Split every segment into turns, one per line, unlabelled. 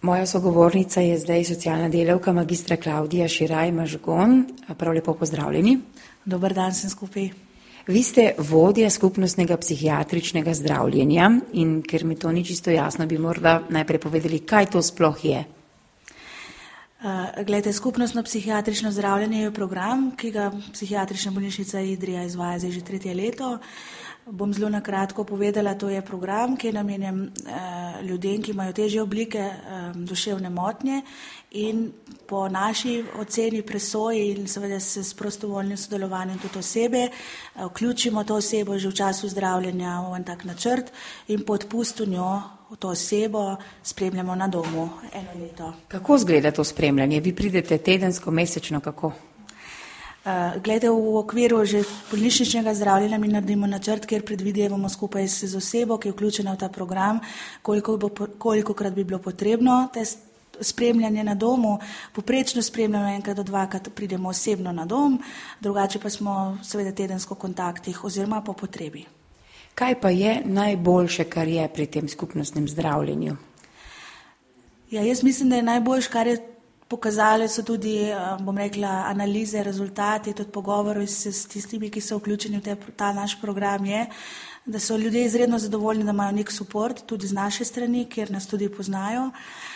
Moja sogovornica je zdaj socialna delavka magistra Klavdija Širaj Mažgon. Prav lepo pozdravljeni.
Dober dan sem skupaj.
Vi ste vodja skupnostnega psihiatričnega zdravljenja in ker mi to ni čisto jasno, bi morda najprej povedali, kaj to sploh je.
Glejte, skupnostno psihiatrično zdravljenje je program, ki ga Psihiatrična bolnišnica Idrija izvaja zdaj že 3. leto. Bom zelo na kratko povedala, to je program, ki je namenjen ljudem, ki imajo težje oblike duševne motnje in po naši oceni, presoji in seveda s prostovoljnim sodelovanjem tudi osebe, vključimo to osebo že v času zdravljenja v en tak načrt in po odpustu njo to osebo spremljamo na domu 1 leto.
Kako izgleda to spremljanje? Vi pridete tedensko, mesečno, kako?
Glede, v okviru že bolnišničnega zdravljenja mi naredimo načrt, kjer predvidevamo skupaj z osebo, ki je vključena v ta program, kolikokrat bi bilo potrebno te spremljanje na domu. Poprečno spremljamo 1 do 2krat, pridemo osebno na dom, drugače pa smo seveda tedensko v kontaktih oziroma po potrebi.
Kaj pa je najboljše, kar je pri tem skupnostnem zdravljenju?
Ja, jaz mislim, da je najboljše, kar je pokazali so tudi, bom rekla, analize, rezultati, tudi pogovori s tistimi, ki so vključeni v ta naš program je, da so ljudje izredno zadovoljni, da imajo nek suport tudi z naše strani, kjer nas tudi poznajo.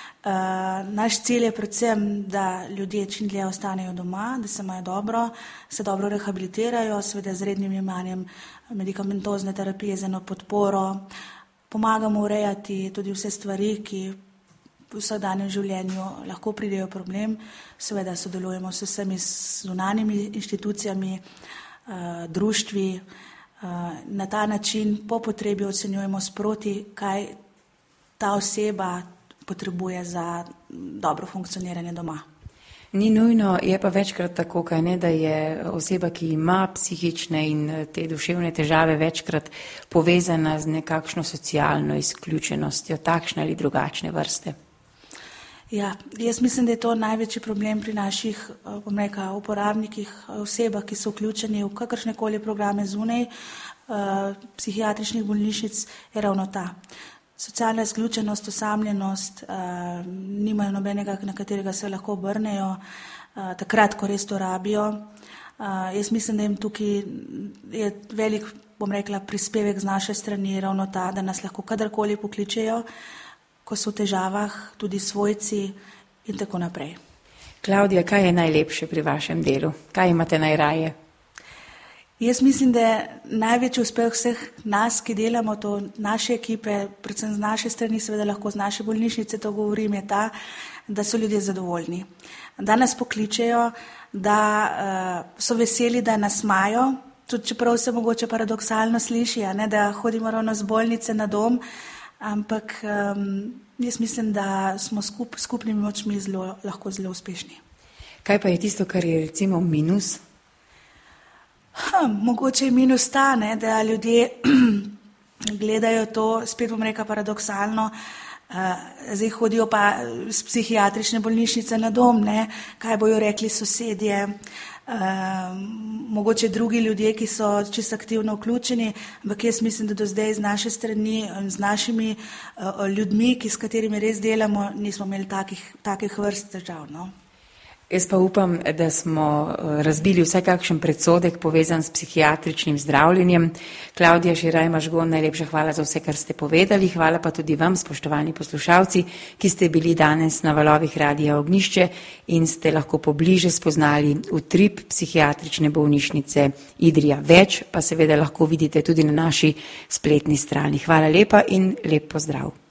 Naš cilj je predvsem, da ljudje čim dlje ostanejo doma, da se imajo dobro, se dobro rehabilitirajo, seveda z rednim jemanjem medikamentozne terapije, z eno podporo. Pomagamo urejati tudi vse stvari, ki v vsakdanjem življenju lahko pridejo problem. Seveda sodelujemo s vsemi zunanjimi inštitucijami, društvi. Na ta način po potrebi ocenjujemo sproti, kaj ta oseba potrebuje za dobro funkcioniranje doma.
Ni nujno, je pa večkrat tako, kaj ne, da je oseba, ki ima psihične in te duševne težave, večkrat povezana z nekakšno socialno izključenostjo, takšne ali drugačne vrste.
Ja, jaz mislim, da je to največji problem pri naših, bom rekla, uporabnikih, osebah, ki so vključeni v kakršnekoli programe zunaj psihiatričnih bolnišnic, je ravno ta. Socialna izključenost, osamljenost, nimajo nobenega, na katerega se lahko obrnejo, takrat, ko res to rabijo. Jaz mislim, da jim tukaj je velik, bom rekla, prispevek z naše strani ravno ta, da nas lahko kadarkoli pokličejo, ko so v težavah, tudi svojci in tako naprej.
Klavdija, kaj je najlepše pri vašem delu? Kaj imate najraje?
Jaz mislim, da je največji uspeh vseh nas, ki delamo to, naše ekipe, predvsem z naše strani, seveda lahko z naše bolnišnice to govorim, je ta, da so ljudje zadovoljni. Da nas pokličejo, da so veseli, da nas imajo, tudi čeprav se mogoče paradoksalno sliši, ne, da hodimo ravno z bolnice na dom, ampak jaz mislim, da smo skupnimi močmi lahko zelo uspešni.
Kaj pa je tisto, kar je recimo minus?
Mogoče je minus ta, ne, da ljudje gledajo to, spet bom rekla paradoksalno, zdaj hodijo pa z psihiatrične bolnišnice na dom, ne, kaj bojo rekli sosedje, mogoče drugi ljudje, ki so čisto aktivno vključeni, ampak jaz mislim, da do zdaj z naše strani, z našimi ljudmi, s katerimi res delamo, nismo imeli takih vrst težav. No?
Jaz pa upam, da smo razbili vsaj kakšen predsodek povezan s psihiatričnim zdravljenjem. Klavdija Širaj Mažgon, najlepša hvala za vse, kar ste povedali. Hvala pa tudi vam, spoštovani poslušalci, ki ste bili danes na valovih Radia Ognjišče in ste lahko pobliže spoznali utrip psihiatrične bolnišnice Idrija. Več pa seveda lahko vidite tudi na naši spletni strani. Hvala lepa in lep pozdrav.